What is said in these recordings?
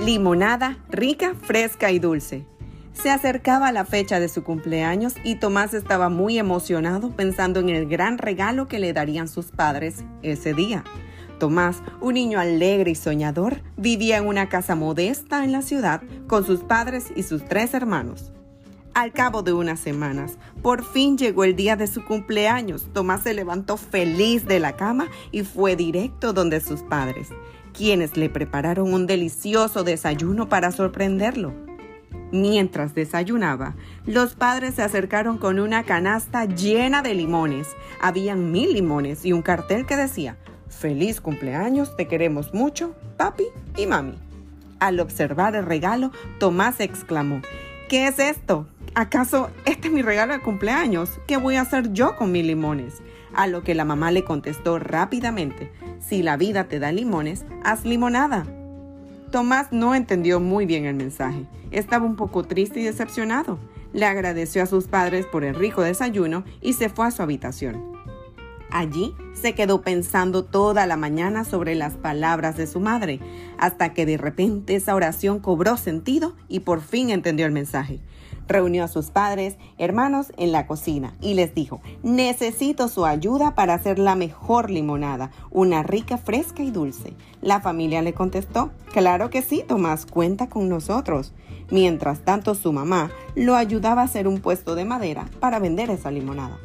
Limonada rica, fresca y dulce. Se acercaba la fecha de su cumpleaños y Tomás estaba muy emocionado pensando en el gran regalo que le darían sus padres ese día. Tomás, un niño alegre y soñador, vivía en una casa modesta en la ciudad con sus padres y sus 3 hermanos. Al cabo de unas semanas, por fin llegó el día de su cumpleaños. Tomás se levantó feliz de la cama y fue directo donde sus padres, quienes le prepararon un delicioso desayuno para sorprenderlo. Mientras desayunaba, los padres se acercaron con una canasta llena de limones. Habían 1000 limones y un cartel que decía: «Feliz cumpleaños, te queremos mucho, papi y mami». Al observar el regalo, Tomás exclamó: «¿Qué es esto? ¿Acaso este es mi regalo de cumpleaños? ¿Qué voy a hacer yo con mis limones?». A lo que la mamá le contestó rápidamente: «Si la vida te da limones, haz limonada». Tomás no entendió muy bien el mensaje. Estaba un poco triste y decepcionado. Le agradeció a sus padres por el rico desayuno y se fue a su habitación. Allí se quedó pensando toda la mañana sobre las palabras de su madre, hasta que de repente esa oración cobró sentido y por fin entendió el mensaje. Reunió a sus padres, hermanos en la cocina y les dijo: «Necesito su ayuda para hacer la mejor limonada, una rica, fresca y dulce». La familia le contestó: «Claro que sí, Tomás, cuenta con nosotros». Mientras tanto, su mamá lo ayudaba a hacer un puesto de madera para vender esa limonada.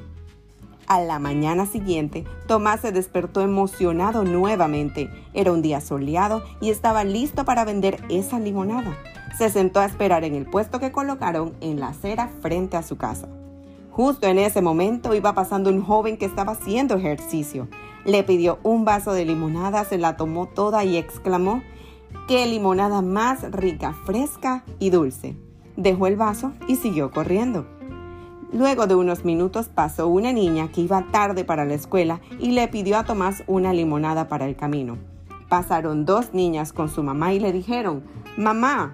A la mañana siguiente, Tomás se despertó emocionado nuevamente. Era un día soleado y estaba listo para vender esa limonada. Se sentó a esperar en el puesto que colocaron en la acera frente a su casa. Justo en ese momento iba pasando un joven que estaba haciendo ejercicio. Le pidió un vaso de limonada, se la tomó toda y exclamó: «¡Qué limonada más rica, fresca y dulce!». Dejó el vaso y siguió corriendo. Luego de unos minutos pasó una niña que iba tarde para la escuela y le pidió a Tomás una limonada para el camino. Pasaron 2 niñas con su mamá y le dijeron: «Mamá,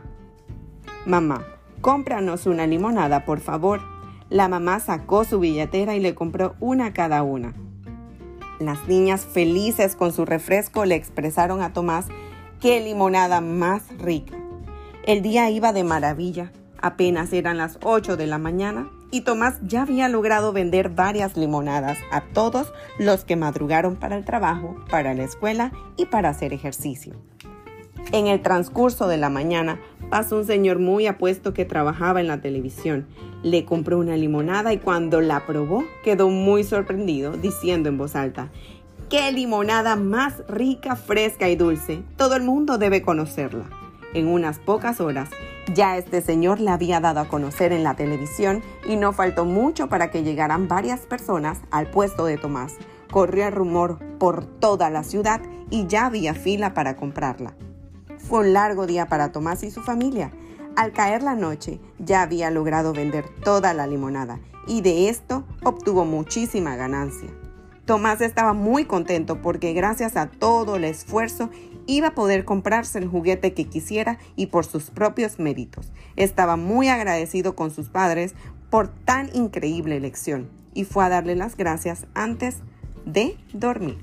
cómpranos una limonada, por favor». La mamá sacó su billetera y le compró una a cada una. Las niñas, felices con su refresco, le expresaron a Tomás: «¡Qué limonada más rica!». El día iba de maravilla. Apenas eran las 8 de la mañana y Tomás ya había logrado vender varias limonadas a todos los que madrugaron para el trabajo, para la escuela y para hacer ejercicio. En el transcurso de la mañana pasó un señor muy apuesto que trabajaba en la televisión. Le compró una limonada y cuando la probó quedó muy sorprendido, diciendo en voz alta: «¡Qué limonada más rica, fresca y dulce! Todo el mundo debe conocerla». En unas pocas horas, ya este señor la había dado a conocer en la televisión y no faltó mucho para que llegaran varias personas al puesto de Tomás. Corrió el rumor por toda la ciudad y ya había fila para comprarla. Fue un largo día para Tomás y su familia. Al caer la noche, ya había logrado vender toda la limonada y de esto obtuvo muchísima ganancia. Tomás estaba muy contento porque gracias a todo el esfuerzo iba a poder comprarse el juguete que quisiera y por sus propios méritos. Estaba muy agradecido con sus padres por tan increíble elección y fue a darle las gracias antes de dormir.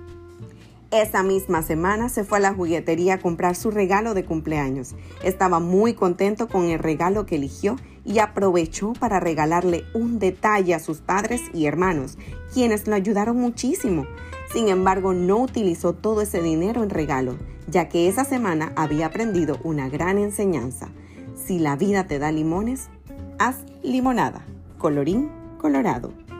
Esa misma semana se fue a la juguetería a comprar su regalo de cumpleaños. Estaba muy contento con el regalo que eligió y aprovechó para regalarle un detalle a sus padres y hermanos, quienes lo ayudaron muchísimo. Sin embargo, no utilizó todo ese dinero en regalo, ya que esa semana había aprendido una gran enseñanza. Si la vida te da limones, haz limonada. Colorín colorado.